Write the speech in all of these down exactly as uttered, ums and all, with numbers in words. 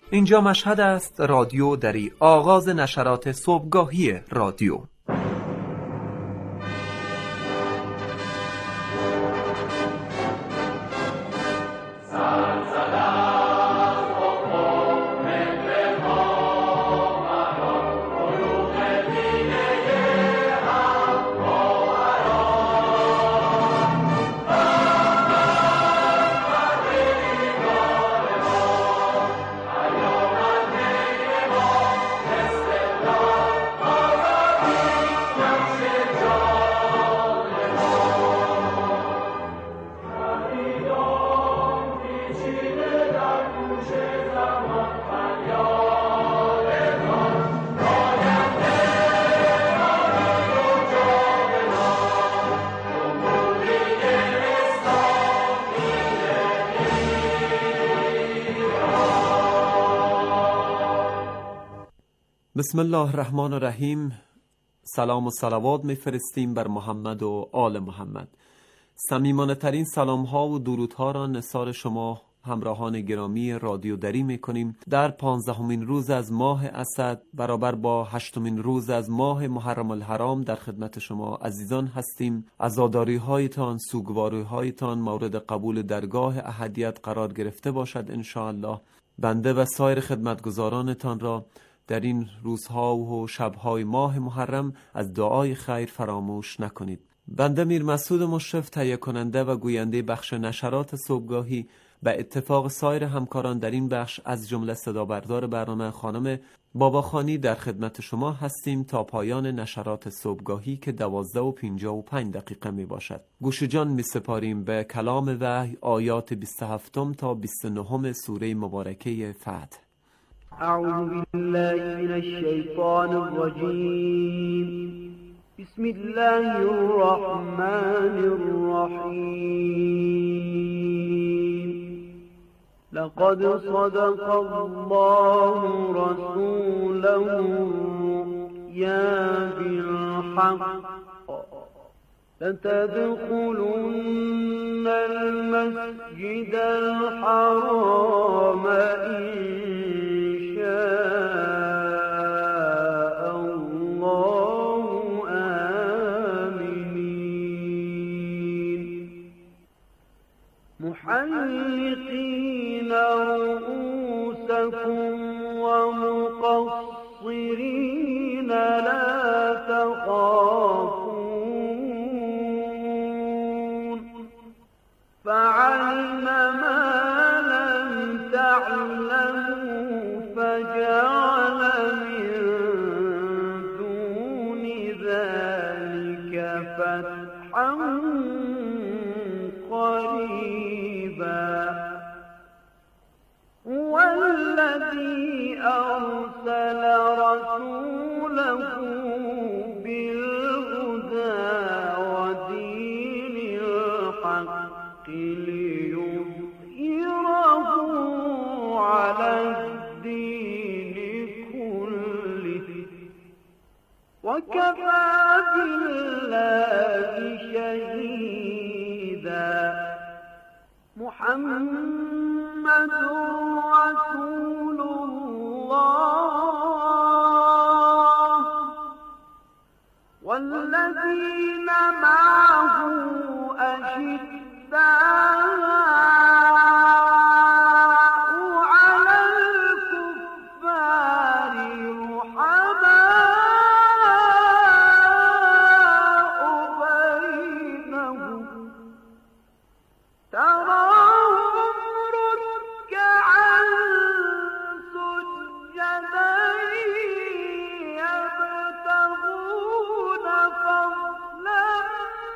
اینجا مشهد است، رادیو دری، آغاز نشرات صبحگاهی رادیو. بسم الله الرحمن الرحیم. سلام و صلوات میفرستیم بر محمد و آل محمد. صمیمانه ترین سلام ها و درود ها را نثار شما همراهان گرامی رادیو دری میکنیم. در پانزدهمین روز از ماه اسد برابر با هشتمین روز از ماه محرم الحرام در خدمت شما عزیزان هستیم. عزاداری هایتان، سوگواری هایتان مورد قبول درگاه احدیت قرار گرفته باشد ان شاء الله. بنده و سایر خدمتگزارانتان را در این روزها و شبهای ماه محرم از دعای خیر فراموش نکنید. بنده میر مسعود مشرف، تهیه کننده و گوینده بخش نشرات صبحگاهی، به اتفاق سایر همکاران در این بخش از جمله صدا بردار برنامه خانم باباخانی در خدمت شما هستیم تا پایان نشرات صبحگاهی که دوازده و پنجاه و پنج دقیقه می باشد. گوش جان می سپاریم به کلام وحی، آیات بیست و هفت تا بیست و نه سوره مبارکه فتح. اعوذ بالله من الشیطان الرجیم. بسم الله الرحمن الرحیم. لقد صدق الله رسوله الرؤيا بالحق لتدخلن المسجد الحرام محلقين رؤوسكم ومقصرين لا تخافون فعلم ما لم تعلموا فجعل من دون ذلك فتحا قريبا. هو الذي أرسل رسوله بالهدى ودين الحق ليظهره على الدين كله وكفى بالله شهيدا. محمد رسول الله والذين معه أشداء على الكفار رحماء بينهم تراهم ركعا سجدا يبتغون فضلا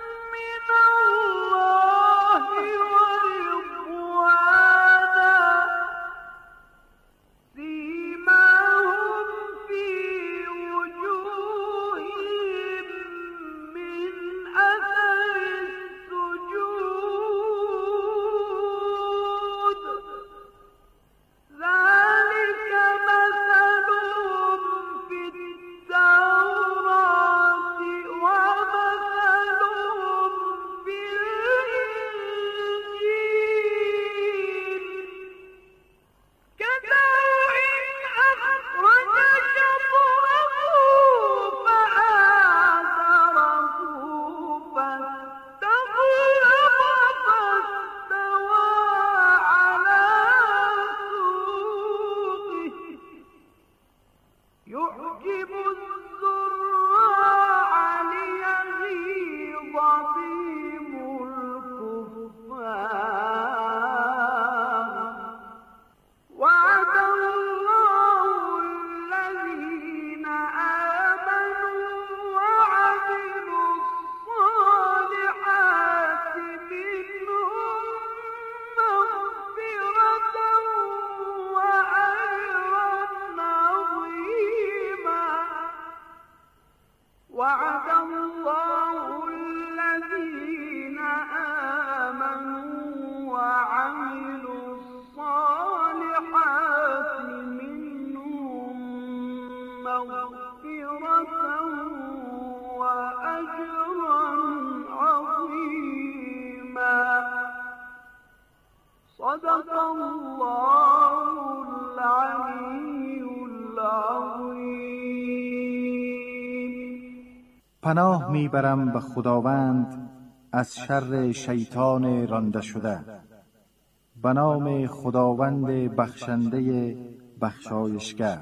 صدق الله العلی العظیم. پناه میبرم به خداوند از شر شیطان رانده شده. به نام خداوند بخشنده بخشایشگر.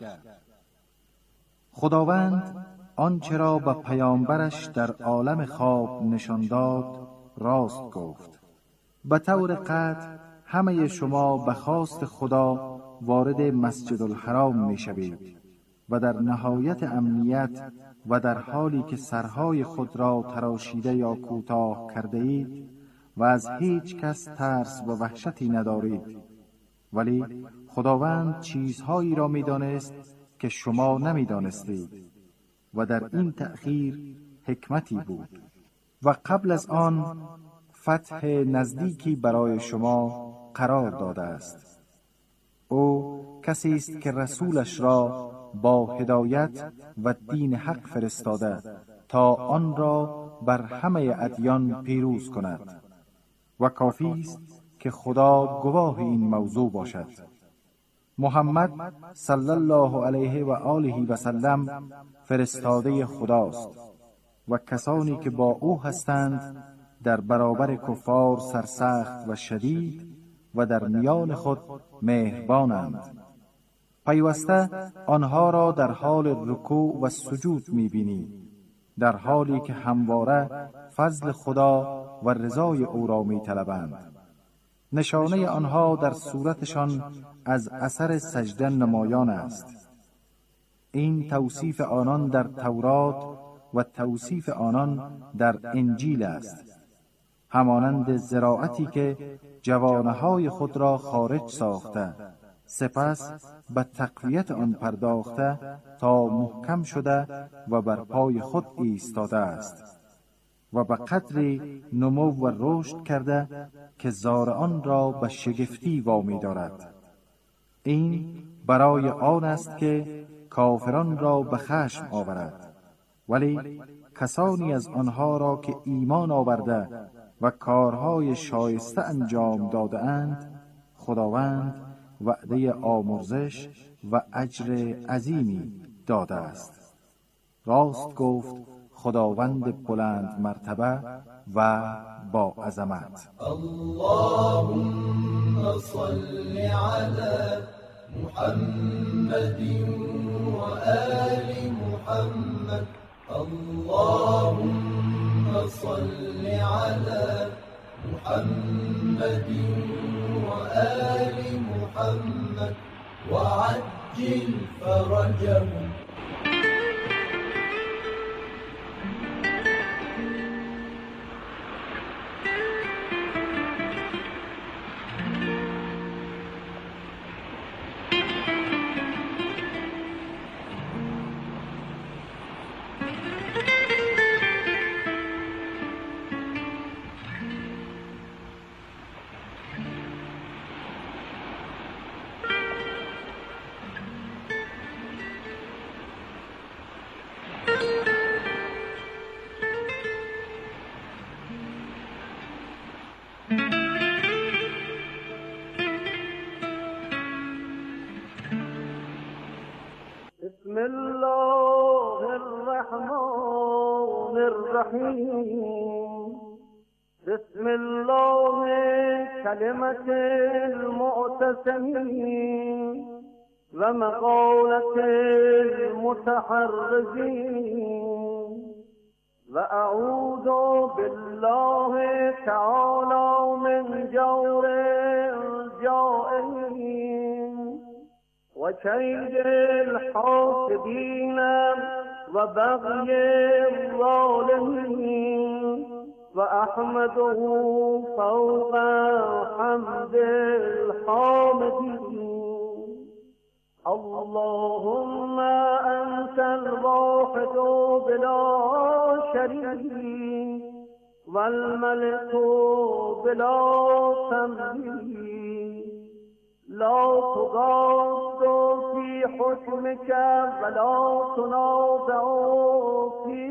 خداوند آنچه را به پیامبرش در عالم خواب نشان داد راست گفت. به طور قطع همه شما به خواست خدا وارد مسجد الحرام می شوید و در نهایت امنیت و در حالی که سرهای خود را تراشیده یا کوتاه کرده اید و از هیچ کس ترس و وحشتی ندارید. ولی خداوند چیزهایی را می دانست که شما نمی دانستید و در این تأخیر حکمتی بود. و قبل از آن فتح نزدیکی برای شما قرار داده است. او کسی است که رسولش را با هدایت و دین حق فرستاده تا آن را بر همه ادیان پیروز کند و کافی است که خدا گواه این موضوع باشد. محمد صلی الله علیه و آله و سلم فرستاده خداست و کسانی که با او هستند در برابر کفار سرسخت و شدید و در میان خود مهربانند. پیوسته آنها را در حال رکوع و سجود می‌بینی، در حالی که همواره فضل خدا و رضای او را می‌طلبند. نشانه آنها در صورتشان از اثر سجده نمایان است. این توصیف آنان در تورات و توصیف آنان در انجیل است. همانند زراعتی که جوانه‌های خود را خارج ساخته سپس به تقویت آن پرداخته تا محکم شده و بر پای خود ایستاده است و به قدری نمو و رشد کرده که زار آن را به شگفتی وامی دارد. این برای آن است که کافران را به خشم آورد، ولی کسانی از آنها را که ایمان آورده و کارهای شایسته انجام داده اند خداوند وعده آمرزش و اجر عظیمی داده است. راست گفت خداوند بلند مرتبه و با عظمت. اللهم صل علی محمد و آل محمد. اللهم صل علی محمد و آل محمد و عجل فرجهم. بسم الله الرحمن الرحیم. بسم الله کلمة المعتصمین و مقالة المتحرزین و اعوذ بالله تعالی من جور الجائرین و کید الحاسدین و بغی الظالمین و احمده فوق حمد الحامدین. اللهم انت الواحد بلا شریک و الملك بلا تمثیل لا تغاض في حكمك ولا تنازع في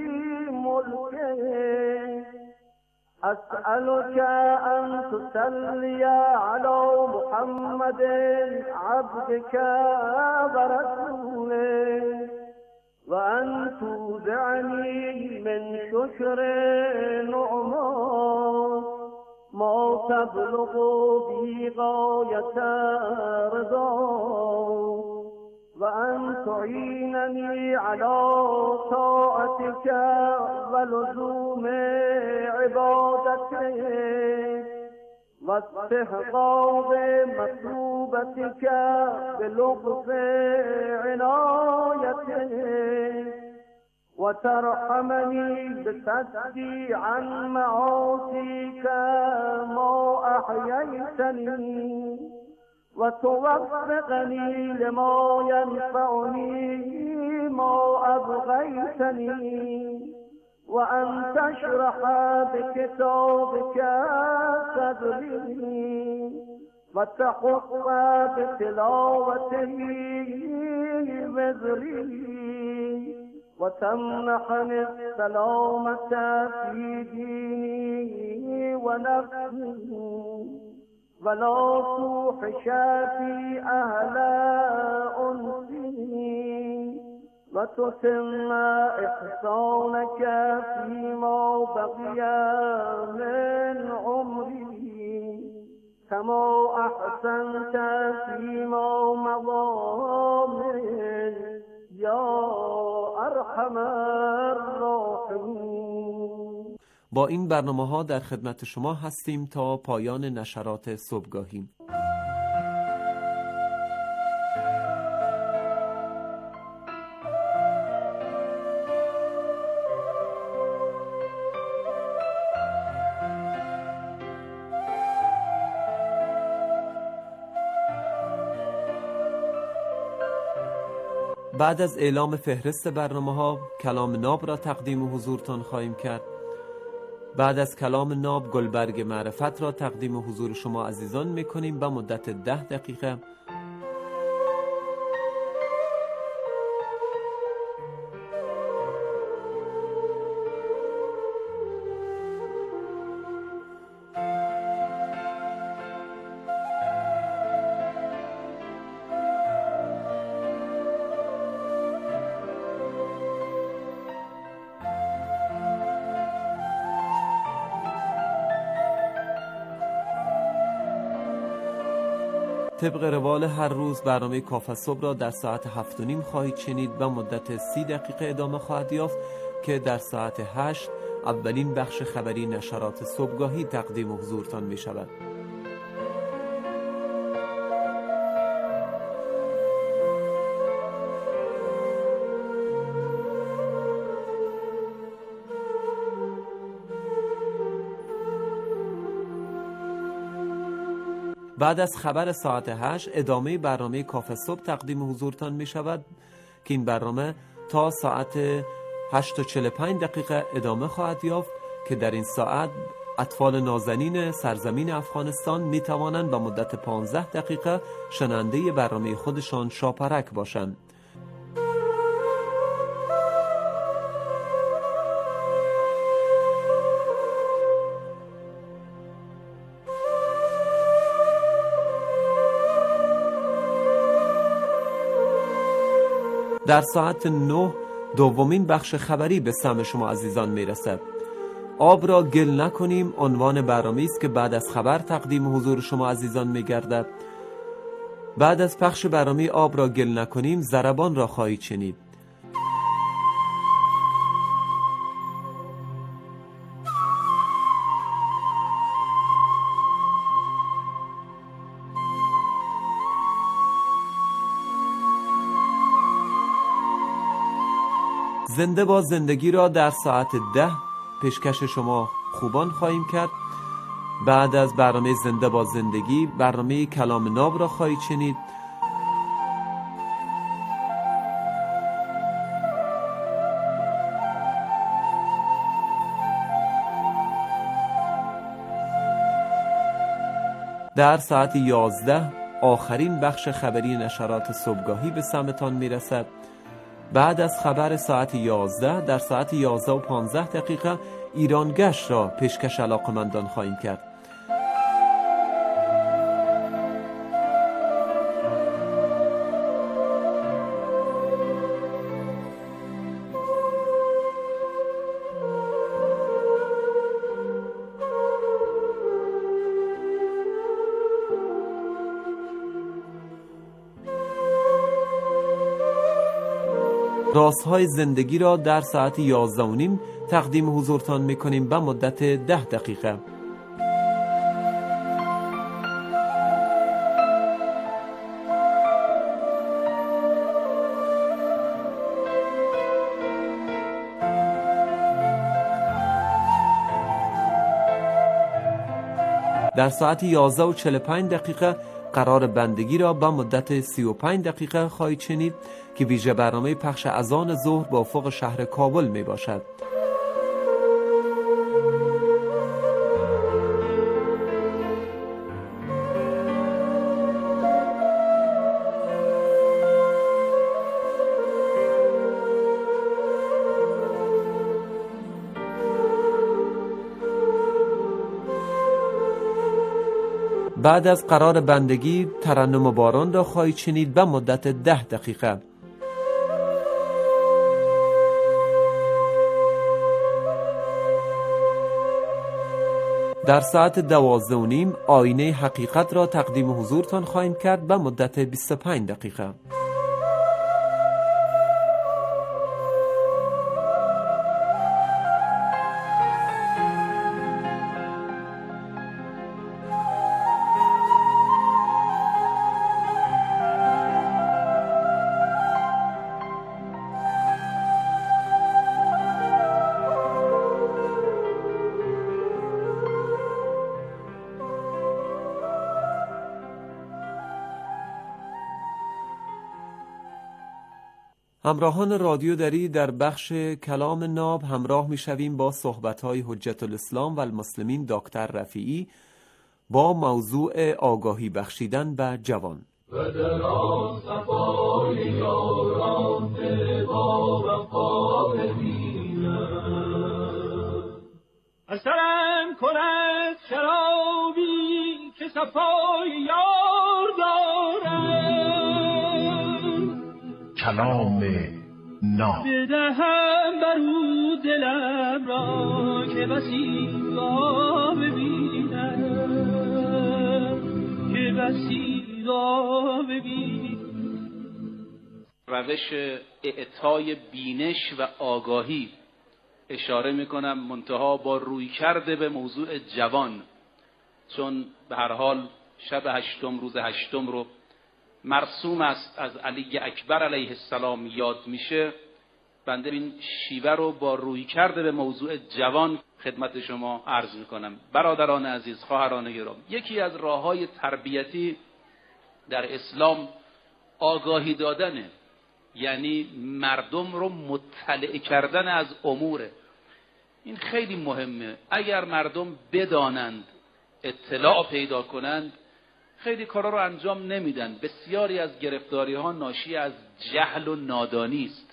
ملكك. أسألك أن تصلي على محمد محمد عبدك ورسوله وأن تودعني من شكر نعمات ما تبلغ به غاية رضا وأن تعينني على طاعتك ولزوم عبادتك واستحقاق مطلوبتك بلطف عنايتك وترحمني بصدي عن معاصيك ما أحييتني وتوفقني لما ينفعني ما أبغيتني وأن تشرح بكتابك صدري وتحق بتلاوته وزري وتمنحني السلامة في ديني ونفسي ولا توحش في أهل أنسي وتتم إحسانك فيما بقي من عمري كما أحسنت فيما مضى من یا ارحم الراحمین. با این برنامه ها در خدمت شما هستیم تا پایان نشرات صبحگاهی. بعد از اعلام فهرست برنامه ها کلام ناب را تقدیم حضورتان خواهیم کرد. بعد از کلام ناب گلبرگ معرفت را تقدیم حضور شما عزیزان میکنیم به مدت ده دقیقه. طبق روال هر روز برنامه کافه صبح را در ساعت هفت و نیم خواهید شنید و مدت سی دقیقه ادامه خواهد یافت که در ساعت هشت اولین بخش خبری نشرات صبحگاهی تقدیم حضورتان می شود. بعد از خبر ساعت هشت ادامه برنامه کافه صبح تقدیم حضورتان می شود که این برنامه تا ساعت هشت و چهل و پنج دقیقه ادامه خواهد یافت که در این ساعت اطفال نازنین سرزمین افغانستان می توانند به مدت پانزده دقیقه شنونده برنامه خودشان شاپرک باشند. در ساعت نه دومین بخش خبری به سمع شما عزیزان میرسد. آب را گل نکنیم عنوان برنامه‌ای است که بعد از خبر تقدیم حضور شما عزیزان میگردد. بعد از پخش برنامه آب را گل نکنیم ضربان را خواهید شنید. زنده با زندگی را در ساعت ده پیشکش شما خوبان خواهیم کرد. بعد از برنامه زنده با زندگی برنامه کلام ناب را خواهید شنید. در ساعت یازده آخرین بخش خبری نشرات صبحگاهی به سمعتان میرسد. بعد از خبر ساعت یازده در ساعت یازده و پانزده دقیقه ایران گشت را پیشکش علاقمندان خواهیم کرد. رازهای زندگی را در ساعت یازده و نیم تقدیم حضورتان میکنیم به مدت ده دقیقه. در ساعت یازده و چهل و پنج دقیقه قرار بندگی را به مدت سی و پنج دقیقه خواهید شنید که ویژه برنامه پخش اذان ظهر با افق شهر کابل می باشد. بعد از قرار بندگی ترنم باران را خواهید شنید به مدت ده دقیقه. در ساعت دوازده و نیم آینه حقیقت را تقدیم حضورتان خواهیم کرد به مدت بیست و پنج دقیقه. همراهان رادیو دری، در بخش کلام ناب همراه می شویم با صحبت‌های حجت الاسلام و المسلمین دکتر رفیعی با موضوع آگاهی بخشیدن به جوان. و در صفای یاران با وفا ببینم، اثرم کند شرابی که صفای یار دارم، کلام ناب بدهم برو دلم را که بسی را ببینم، که بسی را ببینم. روش اعطای بینش و آگاهی اشاره میکنم، منتها با روی کرده به موضوع جوان، چون به هر حال شب هشتم روز هشتم رو مرسوم است از علی اکبر علیه السلام یاد میشه. بنده این شیوه رو با روی کرده به موضوع جوان خدمت شما عرض میکنم. برادران عزیز، خواهران گرامی، یکی از راه‌های تربیتی در اسلام آگاهی دادنه، یعنی مردم رو مطلع کردن از اموره. این خیلی مهمه. اگر مردم بدانند، اطلاع پیدا کنند، خیلی کارا رو انجام نمیدن. بسیاری از گرفتاری ها ناشی از جهل و نادانی است.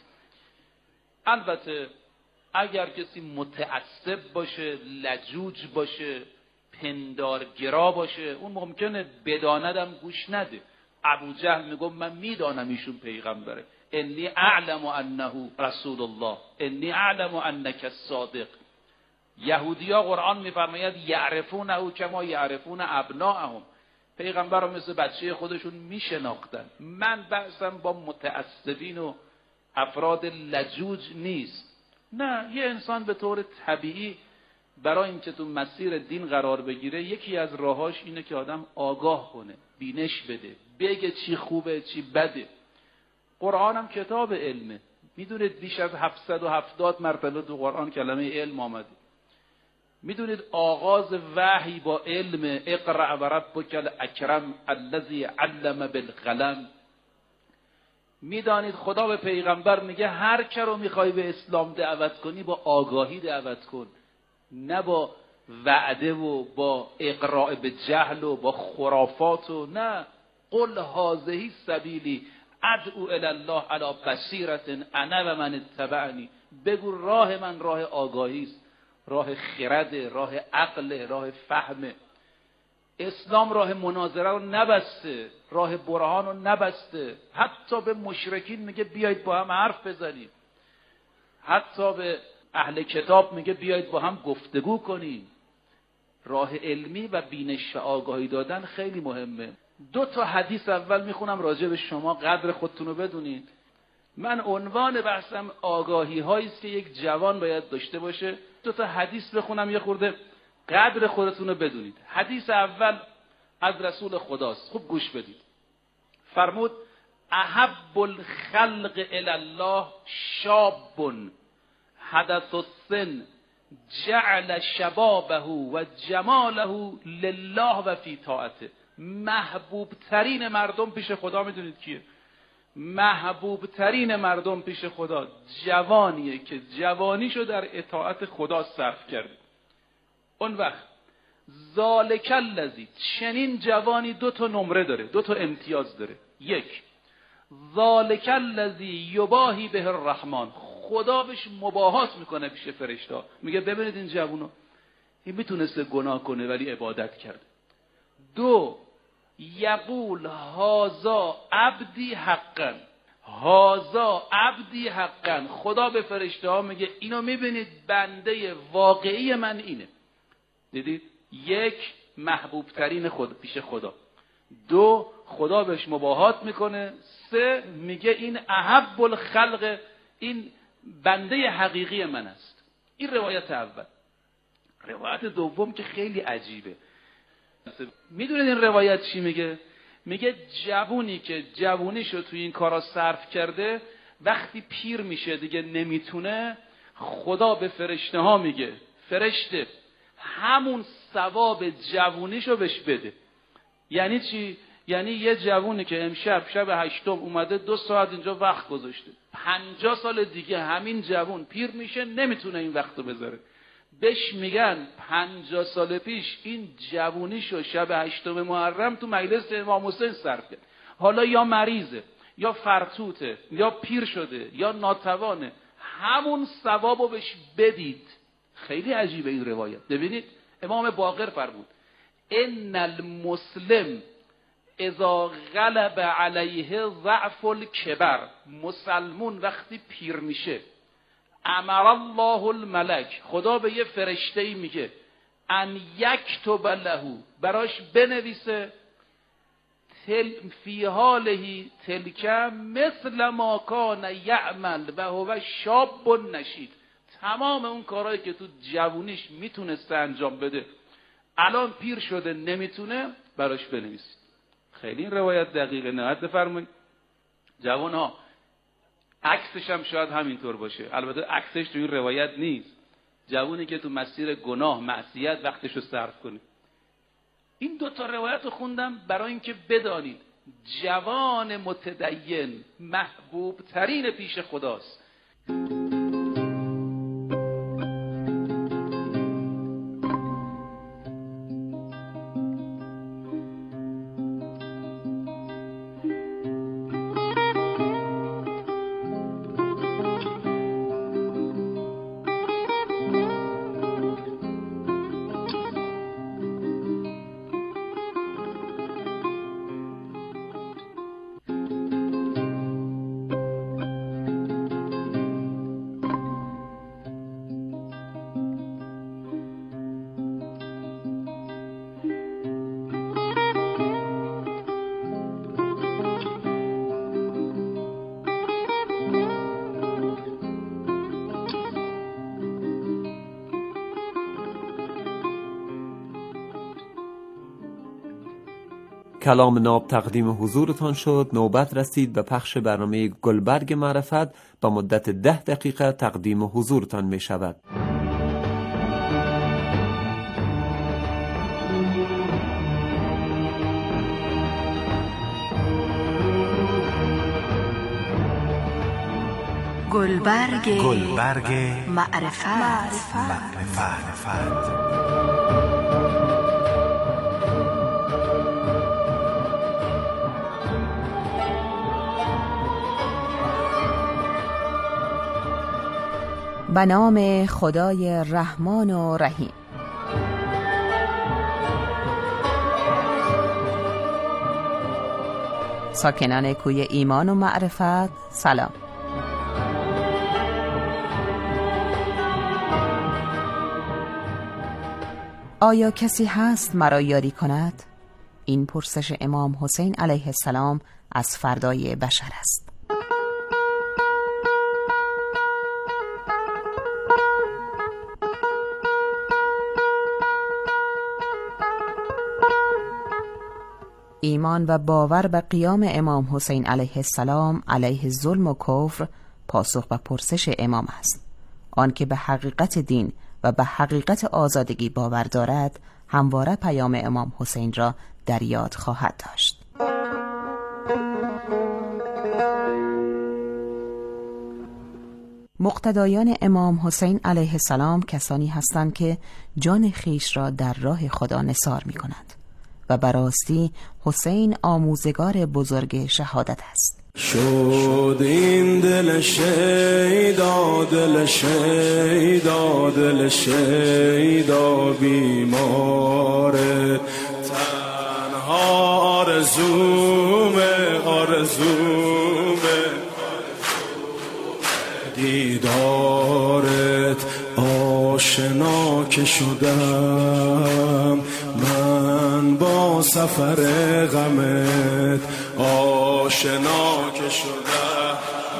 البته اگر کسی متعصب باشه، لجوج باشه، پندارگرا باشه، اون ممکنه بداندم گوش نده. ابو جهل میگه من میدانم ایشون پیغمبره، انی اعلم انه رسول الله، انی اعلم انک الصادق. یهودیا قرآن میفرماید یعرفونه کما یعرفون ابناءهم، پیغمبر رو مثل بچه خودشون میشناختن. من بحثم با متعصبین و افراد لجوج نیست. نه، یه انسان به طور طبیعی برای اینکه تو مسیر دین قرار بگیره، یکی از راهاش اینه که آدم آگاه کنه، بینش بده، بگه چی خوبه چی بده. قرآن هم کتاب علمه. میدونید بیش از هفتصد و هفتاد مرتبه تو قرآن کلمه علم آمده. میدونید آغاز وحی با علم، اقرأ و ربک الاکرم الذی علم بالقلم. میدانید خدا به پیغمبر میگه هر که رو میخوای به اسلام دعوت کنی با آگاهی دعوت کن، نه با وعده و با اقراء به جهل و با خرافات و نه. قل هذه سبیلی ادعو الی الله علی بصیرة انا و من اتبعنی. بگو راه من راه آگاهی است، راه خرد، راه عقل، راه فهم. اسلام راه مناظره رو نبسته، راه برهان رو نبسته. حتی به مشرکین میگه بیایید با هم حرف بزنیم، حتی به اهل کتاب میگه بیایید با هم گفتگو کنیم. راه علمی و بینش و آگاهی دادن خیلی مهمه. دو تا حدیث اول میخونم راجع به شما، قدر خودتون رو بدونید. من عنوان بحثم آگاهی هایی است که یک جوان باید داشته باشه. دو تا حدیث بخونم یه خورده قدر خودتون رو بدونید. حدیث اول از رسول خداست، خوب گوش بدید. فرمود احب الخلق الی الله شاب حدث السن جعل شبابه و جماله لله و فی طاعته. محبوب ترین مردم پیش خدا میدونید کیه؟ محبوب ترین مردم پیش خدا جوانیه که جوانیشو در اطاعت خدا صرف کرده. اون وقت ذالک الذی، چنین جوانی دو تا نمره داره، دو تا امتیاز داره. یک، ذالک الذی یباهی به الرحمن، خدا بهش مباهات میکنه پیش فرشتا، میگه ببینید این جوونو، این میتونسته گناه کنه ولی عبادت کرد. دو، یقول هازا عبدی حقا، هازا عبدی حقا، خدا به فرشته ها میگه اینو میبینید بنده واقعی من اینه. دیدید؟ یک، محبوب ترین خود پیش خدا. دو، خدا بهش مباهات میکنه. سه، میگه این احب الخلق، این بنده حقیقی من است. این روایت اول. روایت دوم که خیلی عجیبه. میدونید این روایت چی میگه؟ میگه جوونی که جوونیشو توی این کارا صرف کرده وقتی پیر میشه دیگه نمیتونه، خدا به فرشته ها میگه فرشته همون ثواب جوونیشو بهش بده. یعنی چی؟ یعنی یه جوونی که امشب شب هشتم اومده دو ساعت اینجا وقت گذاشته، پنجاه سال دیگه همین جوون پیر میشه نمیتونه این وقتو بذاره، بهش میگن پنجاه سال پیش این جوونیشو شب هشتم محرم تو مجلس امام حسین صرف کرد. حالا یا مریضه یا فرتوته یا پیر شده یا ناتوانه، همون ثوابو بهش بدید. خیلی عجیبه این روایت. ببینید امام باقر فرمود ان المسلم اذا غلب علیه ضعف الکبر، مسلمون وقتی پیر میشه امر الله الملک، خدا به یه فرشته‌ای میگه ان یکتب له، براش بنویسه تل فی حاله تلک مثل ما کان یعمل و هو شاب نشید، تمام اون کارهایی که تو جوونیش میتونسته انجام بده الان پیر شده نمیتونه، براش بنویسید. خیلی این روایت دقیقه. نهایت بفرمایید جوان ها، عکسش هم شاید همینطور باشه، البته عکسش تو این روایت نیست. جوونی که تو مسیر گناه معصیت وقتشو صرف کنه. این دو تا روایت رو خوندم برای اینکه بدانید جوان متدین محبوب ترین پیش خداست. کلام ناب تقدیم حضورتان شد. نوبت رسید به پخش برنامه گلبرگ معرفت با مدت ده دقیقه تقدیم حضورتان می شود. گلبرگ گلبرگ معرفت, معرفت. معرفت. به نام خدای رحمان و رحیم. ساکنان کوی ایمان و معرفت سلام. آیا کسی هست مرا یاری کند؟ این پرسش امام حسین علیه السلام از فردای بشر است. ایمان و باور به قیام امام حسین علیه السلام علیه ظلم و کفر پاسخ و پرسش امام است. آن که به حقیقت دین و به حقیقت آزادگی باور دارد همواره پیام امام حسین را در یاد خواهد داشت. مقتدایان امام حسین علیه السلام کسانی هستند که جان خیش را در راه خدا نثار می کنند و براستی حسین آموزگار بزرگ شهادت است. شد این دل شیدا، دل شیدا، دل شیدا بیماره، تنها آرزومه، آرزومه دیدارت، آشنا که شدم من با سفر غمت، آشنا که شدم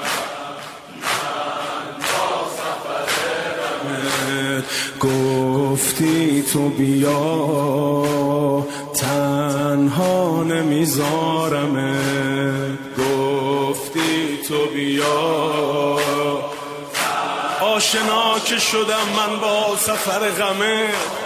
من با سفر غمت، گفتی تو بیا تنها نمیذارمت، گفتی تو بیا، آشنا که شدم من با سفر غمت،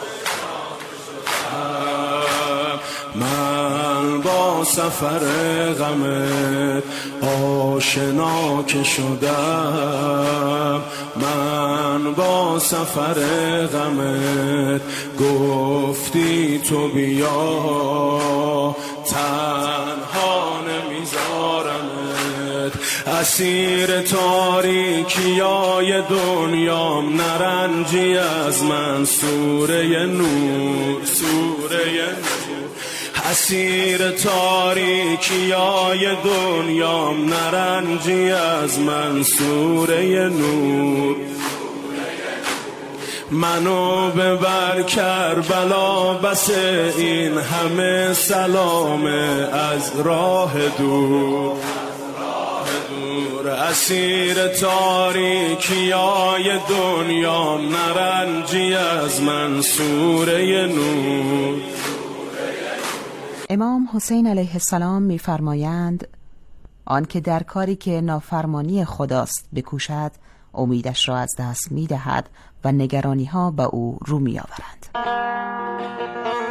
من با سفر غمت، آشنا که شدم من با سفر غمت، گفتی تو بیا تنها نمیذارمت، اسیر تاریکیای دنیام نرنجی از من، سوره نور، سوره نور، اسیر تاریکیای دنیام نرنجی از من، سوره نور، منو ببر کربلا بس این همه سلامه از راه دور، اسیر تاریکیای دنیام نرنجی از من، سوره نور. امام حسین علیه السلام می‌فرمایند آن که در کاری که نافرمانی خداست بکوشد امیدش را از دست می‌دهد و نگرانی‌ها به او رو می‌آورند.